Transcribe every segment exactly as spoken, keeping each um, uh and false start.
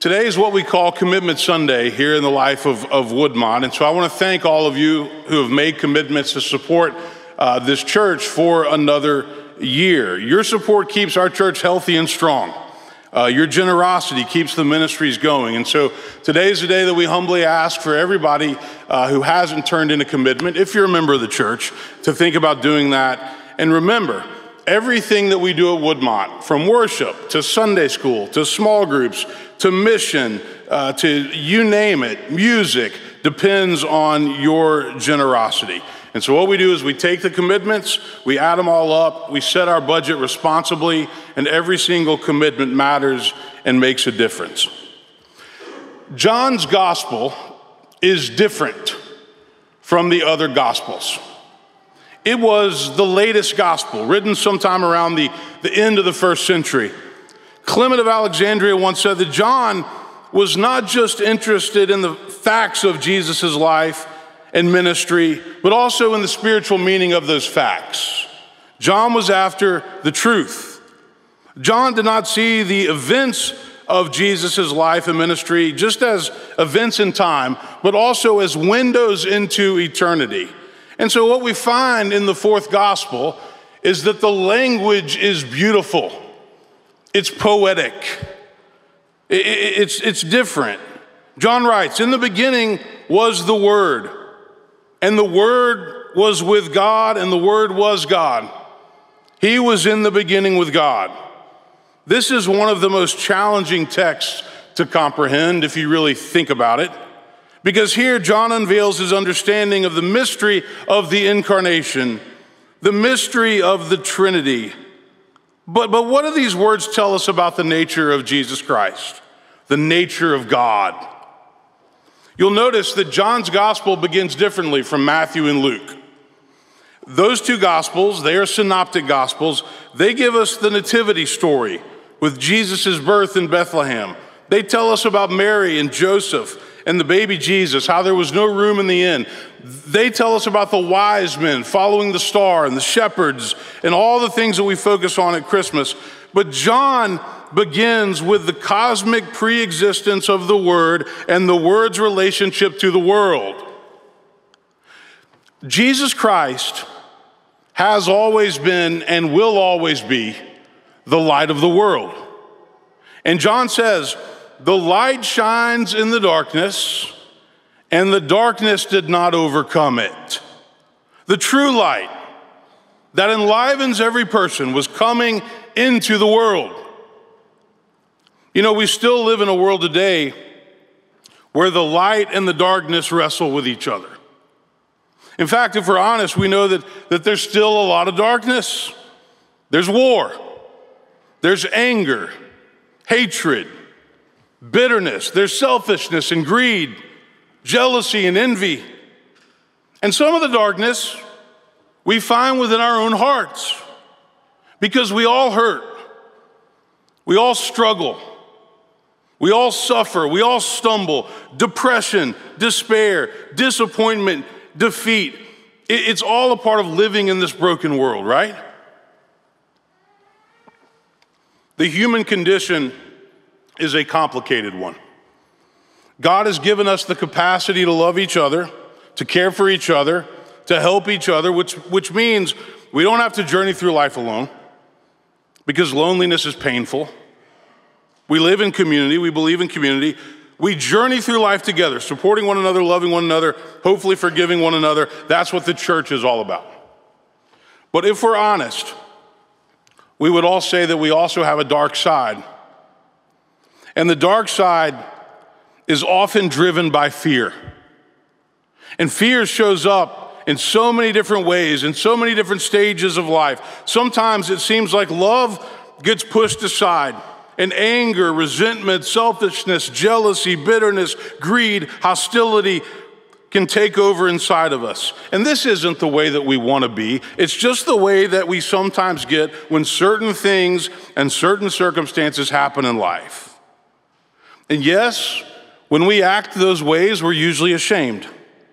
Today is what we call Commitment Sunday here in the life of, of Woodmont. And so I want to thank all of you who have made commitments to support uh, this church for another year. Your support keeps our church healthy and strong. Uh, your generosity keeps the ministries going. And so today is the day that we humbly ask for everybody uh, who hasn't turned in a commitment, if you're a member of the church, to think about doing that. And remember, everything that we do at Woodmont, from worship to Sunday school to small groups to mission uh, to you name it, music, depends on your generosity. And so what we do is we take the commitments, we add them all up, we set our budget responsibly, and every single commitment matters and makes a difference. John's gospel is different from the other gospels. It was the latest gospel, written sometime around the, the end of the first century. Clement of Alexandria once said that John was not just interested in the facts of Jesus' life and ministry, but also in the spiritual meaning of those facts. John was after the truth. John did not see the events of Jesus' life and ministry just as events in time, but also as windows into eternity. And so what we find in the fourth gospel is that the language is beautiful. It's poetic. It's, it's different. John writes, "In the beginning was the Word, and the Word was with God, and the Word was God. He was in the beginning with God." This is one of the most challenging texts to comprehend if you really think about it, because here John unveils his understanding of the mystery of the incarnation, the mystery of the Trinity. But, but what do these words tell us about the nature of Jesus Christ, the nature of God? You'll notice that John's gospel begins differently from Matthew and Luke. Those two gospels, they are synoptic gospels. They give us the nativity story with Jesus' birth in Bethlehem. They tell us about Mary and Joseph and the baby Jesus, how there was no room in the inn. They tell us about the wise men following the star and the shepherds and all the things that we focus on at Christmas. But John begins with the cosmic pre-existence of the Word and the Word's relationship to the world. Jesus Christ has always been and will always be the light of the world. And John says, "The light shines in the darkness, and the darkness did not overcome it." The true light that enlivens every person was coming into the world. You know, we still live in a world today where the light and the darkness wrestle with each other. In fact, if we're honest, we know that, that there's still a lot of darkness. There's war, there's anger, hatred, bitterness, there's selfishness and greed, jealousy and envy. And some of the darkness we find within our own hearts, because we all hurt, we all struggle, we all suffer, we all stumble. Depression, despair, disappointment, defeat. It's all a part of living in this broken world, right? The human condition is a complicated one. God has given us the capacity to love each other, to care for each other, to help each other, which, which means we don't have to journey through life alone, because loneliness is painful. We live in community, we believe in community. We journey through life together, supporting one another, loving one another, hopefully forgiving one another. That's what the church is all about. But if we're honest, we would all say that we also have a dark side. And the dark side is often driven by fear. And fear shows up in so many different ways, in so many different stages of life. Sometimes it seems like love gets pushed aside, and anger, resentment, selfishness, jealousy, bitterness, greed, hostility can take over inside of us. And this isn't the way that we want to be. It's just the way that we sometimes get when certain things and certain circumstances happen in life. And yes, when we act those ways, we're usually ashamed.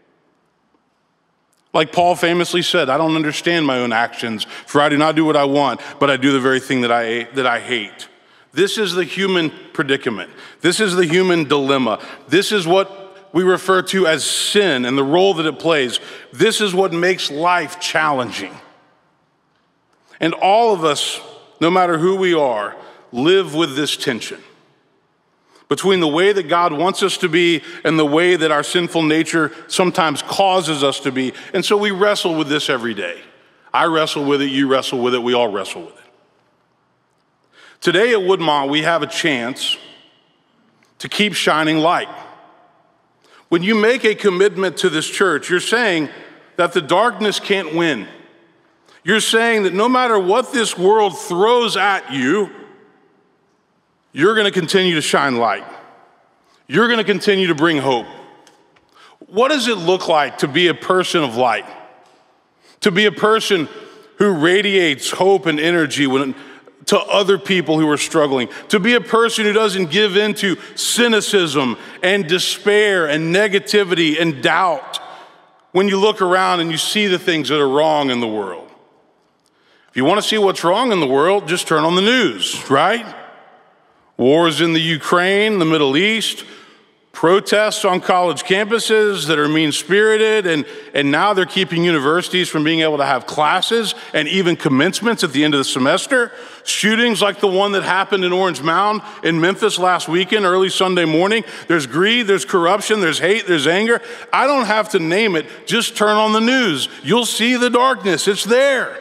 Like Paul famously said, "I don't understand my own actions, for I do not do what I want, but I do the very thing that I, that I hate." This is the human predicament. This is the human dilemma. This is what we refer to as sin and the role that it plays. This is what makes life challenging. And all of us, no matter who we are, live with this tension between the way that God wants us to be and the way that our sinful nature sometimes causes us to be. And so we wrestle with this every day. I wrestle with it, you wrestle with it, we all wrestle with it. Today at Woodmont, we have a chance to keep shining light. When you make a commitment to this church, you're saying that the darkness can't win. You're saying that no matter what this world throws at you, you're going to continue to shine light. You're going to continue to bring hope. What does it look like to be a person of light? To be a person who radiates hope and energy when, to other people who are struggling. To be a person who doesn't give in to cynicism and despair and negativity and doubt when you look around and you see the things that are wrong in the world. If you want to see what's wrong in the world, just turn on the news, right? Wars in the Ukraine, the Middle East, protests on college campuses that are mean-spirited, and, and now they're keeping universities from being able to have classes and even commencements at the end of the semester. Shootings like the one that happened in Orange Mound in Memphis last weekend, early Sunday morning. There's greed, there's corruption, there's hate, there's anger. I don't have to name it. Just turn on the news. You'll see the darkness. It's there.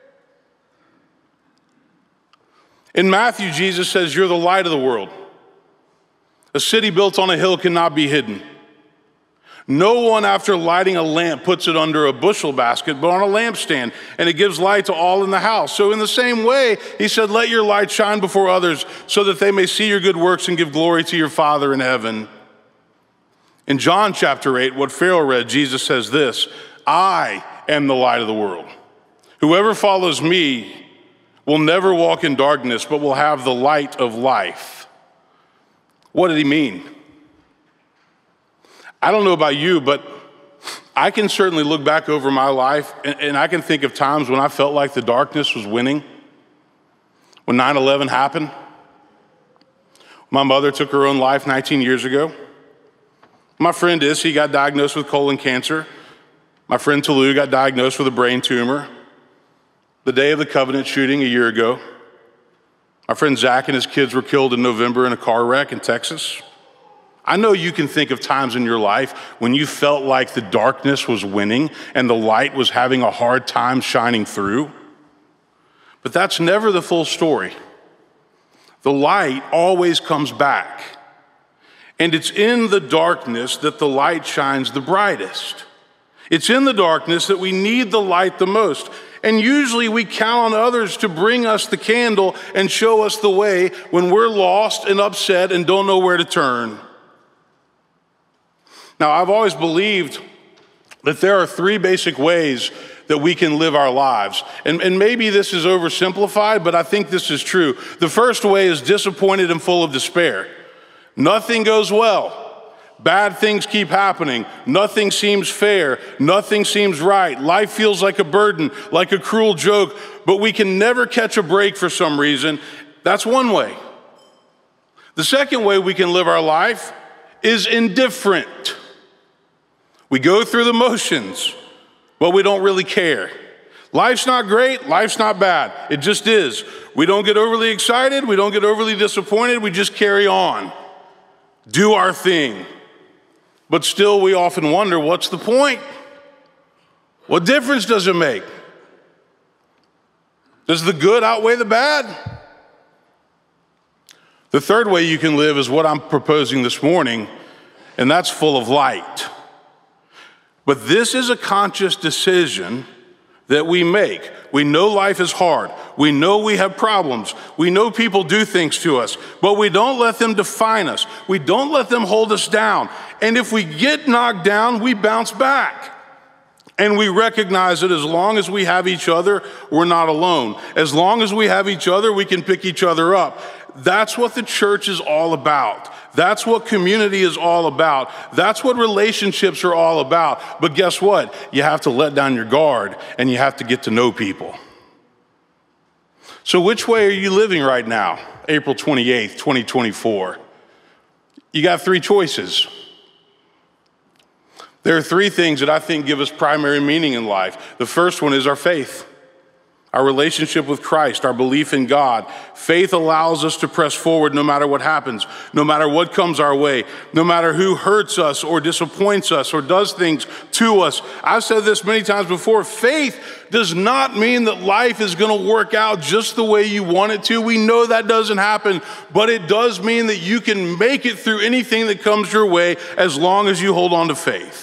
In Matthew, Jesus says, you're the light of the world. A city built on a hill cannot be hidden. No one, after lighting a lamp, puts it under a bushel basket, but on a lampstand, and it gives light to all in the house. So in the same way, he said, let your light shine before others so that they may see your good works and give glory to your Father in heaven. In John chapter eight, what Pharaoh read, Jesus says this, I am the light of the world. Whoever follows me will never walk in darkness, but will have the light of life. What did he mean? I don't know about you, but I can certainly look back over my life, and, and I can think of times when I felt like the darkness was winning. When nine eleven happened, my mother took her own life nineteen years ago. My friend Issy got diagnosed with colon cancer. My friend Tolu got diagnosed with a brain tumor. The day of the Covenant shooting a year ago, my friend Zach and his kids were killed in November in a car wreck in Texas. I know you can think of times in your life when you felt like the darkness was winning and the light was having a hard time shining through. But that's never the full story. The light always comes back. And it's in the darkness that the light shines the brightest. It's in the darkness that we need the light the most. And usually we count on others to bring us the candle and show us the way when we're lost and upset and don't know where to turn. Now, I've always believed that there are three basic ways that we can live our lives. And, and maybe this is oversimplified, but I think this is true. The first way is disappointed and full of despair. Nothing goes well. Bad things keep happening. Nothing seems fair. Nothing seems right. Life feels like a burden, like a cruel joke, but we can never catch a break for some reason. That's one way. The second way we can live our life is indifferent. We go through the motions, but we don't really care. Life's not great. Life's not bad. It just is. We don't get overly excited. We don't get overly disappointed. We just carry on. Do our thing. But still, we often wonder, what's the point? What difference does it make? Does the good outweigh the bad? The third way you can live is what I'm proposing this morning, and that's full of light. But this is a conscious decision that we make. We know life is hard. We know we have problems. We know people do things to us, but we don't let them define us. We don't let them hold us down. And if we get knocked down, we bounce back. And we recognize that as long as we have each other, we're not alone. As long as we have each other, we can pick each other up. That's what the church is all about. That's what community is all about. That's what relationships are all about. But guess what? You have to let down your guard and you have to get to know people. So which way are you living right now, April twenty-eighth, twenty twenty-four? You got three choices. There are three things that I think give us primary meaning in life. The first one is our faith, our relationship with Christ, our belief in God. Faith allows us to press forward no matter what happens, no matter what comes our way, no matter who hurts us or disappoints us or does things to us. I've said this many times before, faith does not mean that life is going to work out just the way you want it to. We know that doesn't happen, but it does mean that you can make it through anything that comes your way as long as you hold on to faith.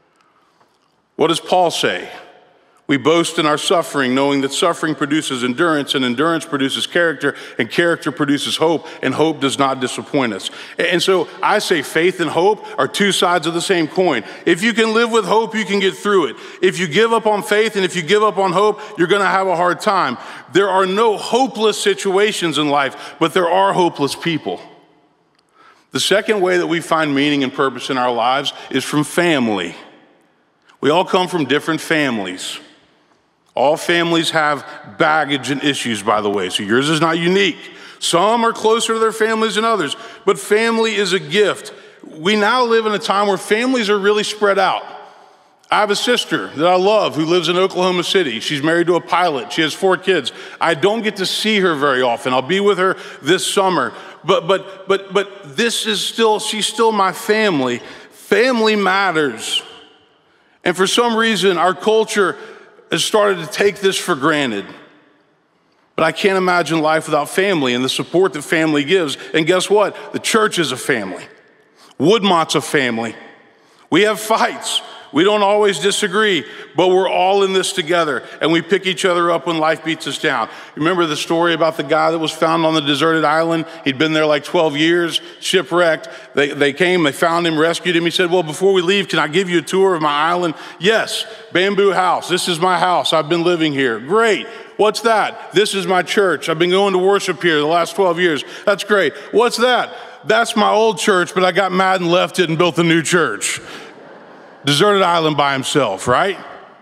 What does Paul say? We boast in our suffering, knowing that suffering produces endurance, and endurance produces character, and character produces hope, and hope does not disappoint us. And so I say faith and hope are two sides of the same coin. If you can live with hope, you can get through it. If you give up on faith and if you give up on hope, you're going to have a hard time. There are no hopeless situations in life, but there are hopeless people. The second way that we find meaning and purpose in our lives is from family. We all come from different families. All families have baggage and issues, by the way, so yours is not unique. Some are closer to their families than others, but family is a gift. We now live in a time where families are really spread out. I have a sister that I love who lives in Oklahoma City. She's married to a pilot. She has four kids. I don't get to see her very often. I'll be with her this summer, but but but but this is still, she's still my family. Family matters. And for some reason, our culture has started to take this for granted. But I can't imagine life without family and the support that family gives. And guess what? The church is a family. Woodmont's a family. We have fights. We don't always disagree, but we're all in this together, and we pick each other up when life beats us down. Remember the story about the guy that was found on the deserted island? He'd been there like twelve years, shipwrecked. They, they came, they found him, rescued him. He said, well, before we leave, can I give you a tour of my island? Yes, bamboo house. This is my house. I've been living here. Great. What's that? This is my church. I've been going to worship here the last twelve years. That's great. What's that? That's my old church, but I got mad and left it and built a new church. Deserted island by himself, right?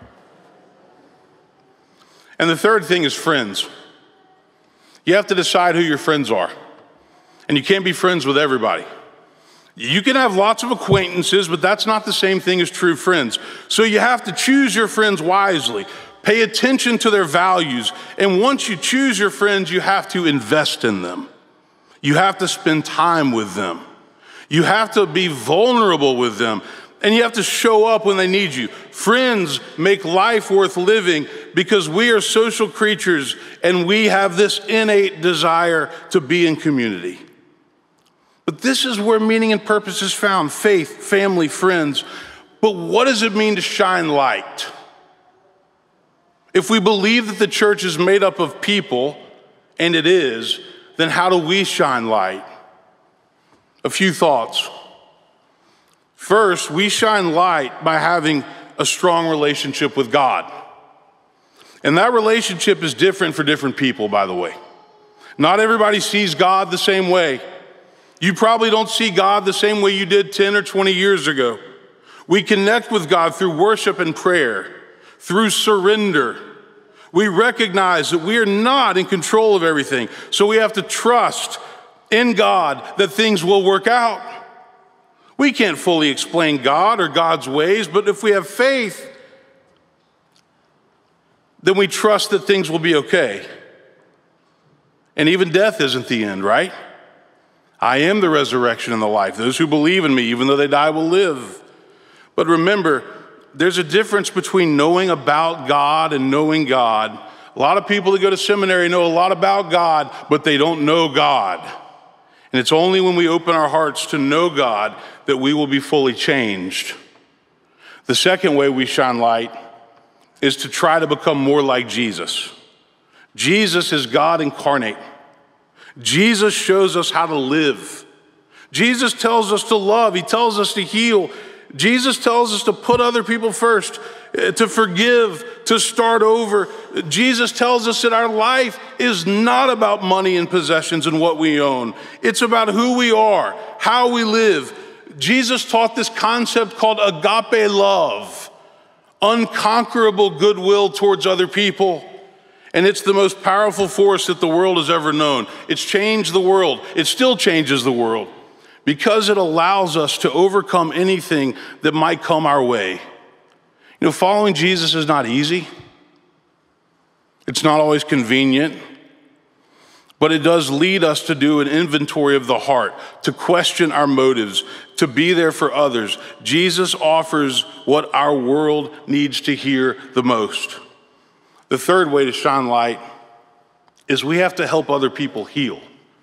And the third thing is friends. You have to decide who your friends are. And you can't be friends with everybody. You can have lots of acquaintances, but that's not the same thing as true friends. So you have to choose your friends wisely. Pay attention to their values. And once you choose your friends, you have to invest in them. You have to spend time with them. You have to be vulnerable with them. And you have to show up when they need you. Friends make life worth living because we are social creatures and we have this innate desire to be in community. But this is where meaning and purpose is found: faith, family, friends. But what does it mean to shine light? If we believe that the church is made up of people, and it is, then how do we shine light? A few thoughts. First, we shine light by having a strong relationship with God. And that relationship is different for different people, by the way. Not everybody sees God the same way. You probably don't see God the same way you did ten or twenty years ago. We connect with God through worship and prayer, through surrender. We recognize that we are not in control of everything, so we have to trust in God that things will work out. We can't fully explain God or God's ways, but if we have faith, then we trust that things will be okay. And even death isn't the end, right? I am the resurrection and the life. Those who believe in me, even though they die, will live. But remember, there's a difference between knowing about God and knowing God. A lot of people that go to seminary know a lot about God, but they don't know God. And it's only when we open our hearts to know God that we will be fully changed. The second way we shine light is to try to become more like Jesus. Jesus is God incarnate. Jesus shows us how to live. Jesus tells us to love. He tells us to heal. Jesus tells us to put other people first, to forgive, to start over. Jesus tells us that our life is not about money and possessions and what we own. It's about who we are, how we live. Jesus taught this concept called agape love, unconquerable goodwill towards other people. And it's the most powerful force that the world has ever known. It's changed the world. It still changes the world because it allows us to overcome anything that might come our way. You know, following Jesus is not easy. It's not always convenient, but it does lead us to do an inventory of the heart, to question our motives, to be there for others. Jesus offers what our world needs to hear the most. The third way to shine light is we have to help other people heal.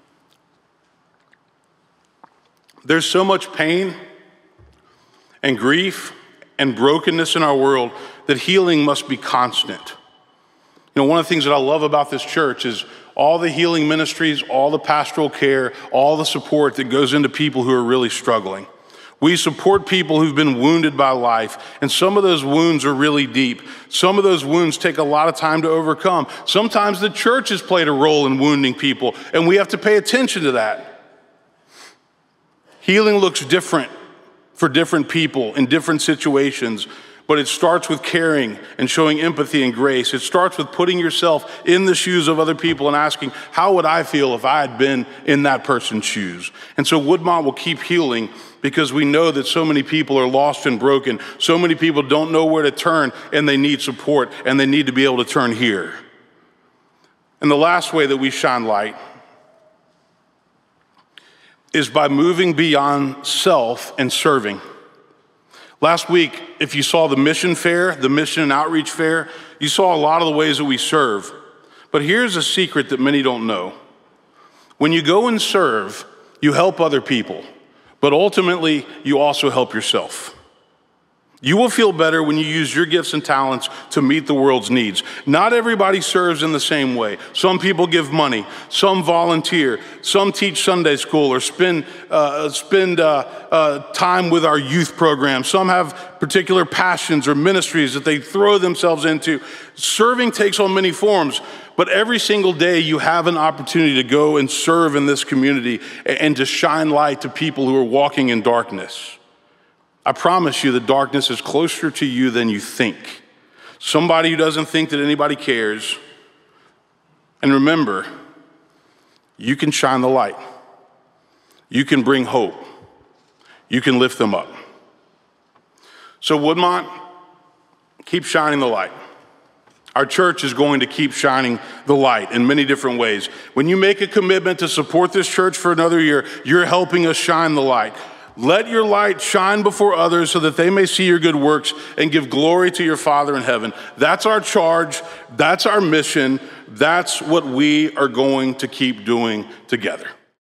There's so much pain and grief and brokenness in our world that healing must be constant. You know, one of the things that I love about this church is all the healing ministries, all the pastoral care, all the support that goes into people who are really struggling. We support people who've been wounded by life, and some of those wounds are really deep. Some of those wounds take a lot of time to overcome. Sometimes the church has played a role in wounding people, and we have to pay attention to that. Healing looks different for different people in different situations, but it starts with caring and showing empathy and grace. It starts with putting yourself in the shoes of other people and asking, how would I feel if I had been in that person's shoes? And so Woodmont will keep healing because we know that so many people are lost and broken. So many people don't know where to turn, and they need support, and they need to be able to turn here. And the last way that we shine light is by moving beyond self and serving. Last week, if you saw the mission fair, the mission and outreach fair, you saw a lot of the ways that we serve. But here's a secret that many don't know. When you go and serve, you help other people, but ultimately, you also help yourself. You will feel better when you use your gifts and talents to meet the world's needs. Not everybody serves in the same way. Some people give money, some volunteer, some teach Sunday school or spend, uh, spend uh, uh, time with our youth program. Some have particular passions or ministries that they throw themselves into. Serving takes on many forms, but every single day you have an opportunity to go and serve in this community and to shine light to people who are walking in darkness. I promise you the darkness is closer to you than you think. Somebody who doesn't think that anybody cares. And remember, you can shine the light. You can bring hope. You can lift them up. So Woodmont, keep shining the light. Our church is going to keep shining the light in many different ways. When you make a commitment to support this church for another year, you're helping us shine the light. Let your light shine before others so that they may see your good works and give glory to your Father in heaven. That's our charge. That's our mission. That's what we are going to keep doing together.